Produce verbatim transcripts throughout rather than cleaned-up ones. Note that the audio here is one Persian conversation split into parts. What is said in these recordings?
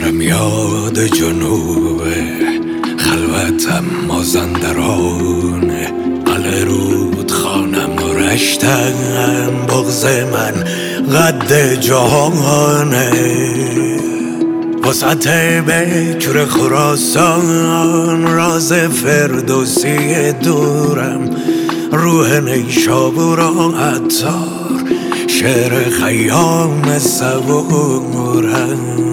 میارم یاد جنوب خلوتم مازندرانه، قلعه رودخانم و رشتم، بغض من قد جهانه. وسط بکر خراسان راز فردوسی دورم، روح نیشابور و عطار، شعر خیام صبورم.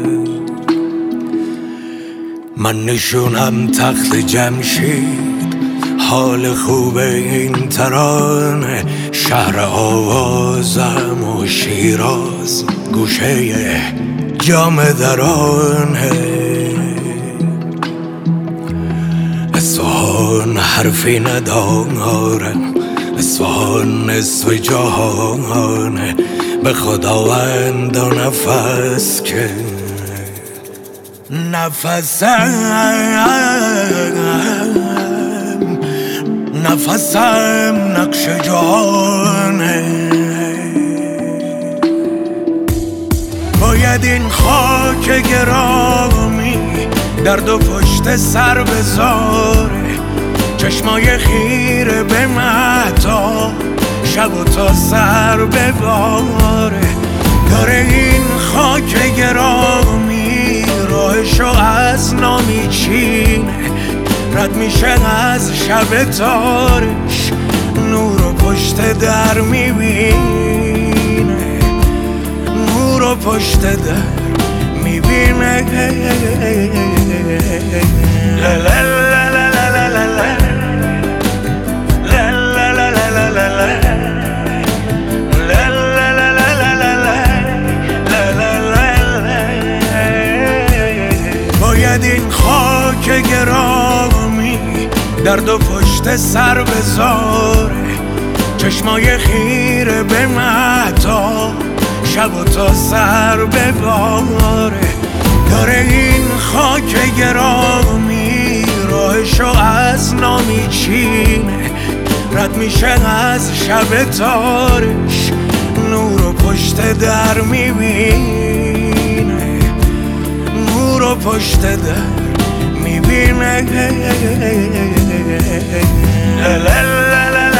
من نشونم تخت جمشید، حال خوب این ترانه، شهر آوازم و شیراز گوشه جام درانه. اصفهان حرفی ندارم، اصفهان نصف جهانه، به خداوند و نفس که نفسم نفسم نقش جانه. باید این خاک گرامی در دو پشت سر بذاره، چشمای خیره به مهتاب شب و تا سر بباره. داره این خاک گرامی راهشو از نامیچینه، رد میشه از شب تارش، نور و پشت در میبینه، نور و پشت در میبینه. باید این خاک گرامی در دو پشت سر بذاره، چشمای خیره به مهتاب شب و تا سر بباره. داره این خاک گرامی راهشو از نامیچینه، رد میشه از شب تارش، نور و پشت در میبینه، نور و پشت در میبینه.